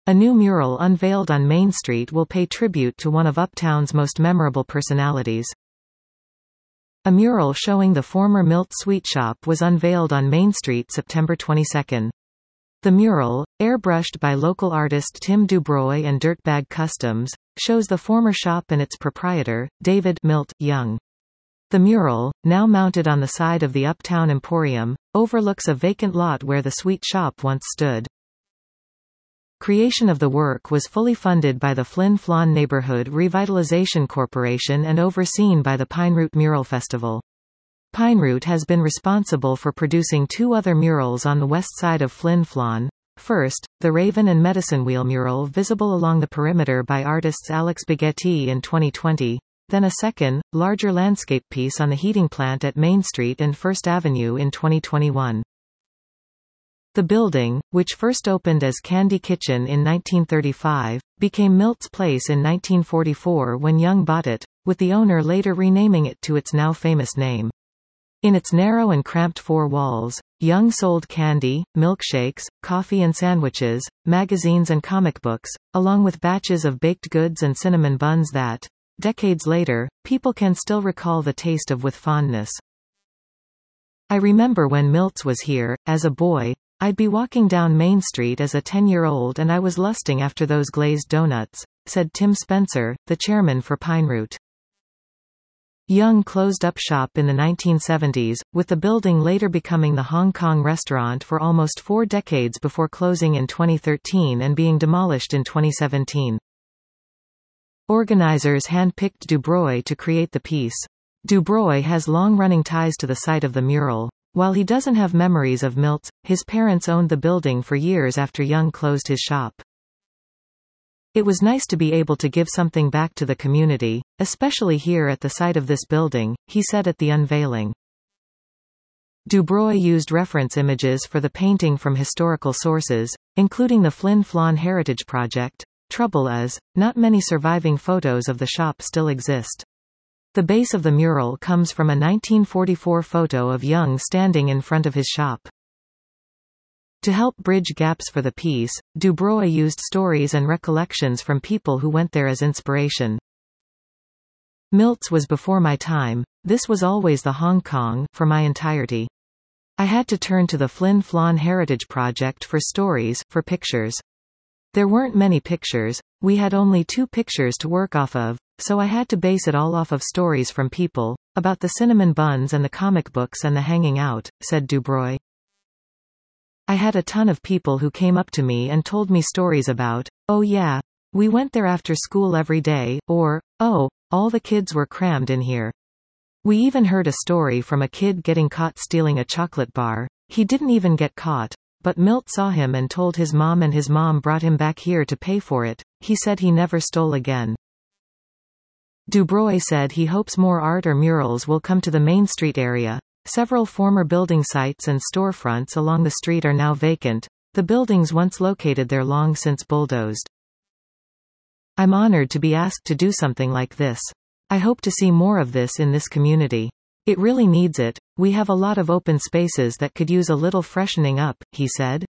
A new mural unveiled on Main Street will pay tribute to one of Uptown's most memorable personalities. A mural showing the former Milt Sweet Shop was unveiled on Main Street September 22. The mural, airbrushed by local artist Tim Dubroy and Dirtbag Customs, shows the former shop and its proprietor, David Milt Young. The mural, now mounted on the side of the Uptown Emporium, overlooks a vacant lot where the sweet shop once stood. Creation of the work was fully funded by the Flin Flon Neighborhood Revitalization Corporation and overseen by the Pineroot Mural Festival. Pineroot has been responsible for producing two other murals on the west side of Flin Flon. First, the Raven and Medicine Wheel mural visible along the perimeter by artists Alex Bighetti in 2020, then a second, larger landscape piece on the heating plant at Main Street and First Avenue in 2021. The building, which first opened as Candy Kitchen in 1935, became Milt's Place in 1944 when Young bought it, with the owner later renaming it to its now famous name. In its narrow and cramped four walls, Young sold candy, milkshakes, coffee and sandwiches, magazines and comic books, along with batches of baked goods and cinnamon buns that, decades later, people can still recall the taste of with fondness. I remember when Milt's was here, as a boy, I'd be walking down Main Street as a 10-year-old and I was lusting after those glazed donuts, said Tim Spencer, the chairman for Pineroot. Young closed up shop in the 1970s, with the building later becoming the Hong Kong restaurant for almost 4 decades before closing in 2013 and being demolished in 2017. Organizers handpicked Dubroy to create the piece. Dubroy has long-running ties to the site of the mural. While he doesn't have memories of Milt's, his parents owned the building for years after Young closed his shop. It was nice to be able to give something back to the community, especially here at the site of this building, he said at the unveiling. Dubroy used reference images for the painting from historical sources, including the Flin Flon Heritage Project. Trouble is, not many surviving photos of the shop still exist. The base of the mural comes from a 1944 photo of Young standing in front of his shop. To help bridge gaps for the piece, Dubroy used stories and recollections from people who went there as inspiration. Milt's was before my time, this was always the Hong Kong, for my entirety. I had to turn to the Flin Flon Heritage Project for stories, for pictures. There weren't many pictures, we had only 2 pictures to work off of, so I had to base it all off of stories from people, about the cinnamon buns and the comic books and the hanging out, said Dubroy. I had a ton of people who came up to me and told me stories about, oh yeah, we went there after school every day, or, oh, all the kids were crammed in here. We even heard a story from a kid getting caught stealing a chocolate bar. He didn't even get caught, but Milt saw him and told his mom and his mom brought him back here to pay for it. He said he never stole again. Dubroy said he hopes more art or murals will come to the Main Street area. Several former building sites and storefronts along the street are now vacant. The buildings once located there long since bulldozed. I'm honored to be asked to do something like this. I hope to see more of this in this community. It really needs it. We have a lot of open spaces that could use a little freshening up, he said.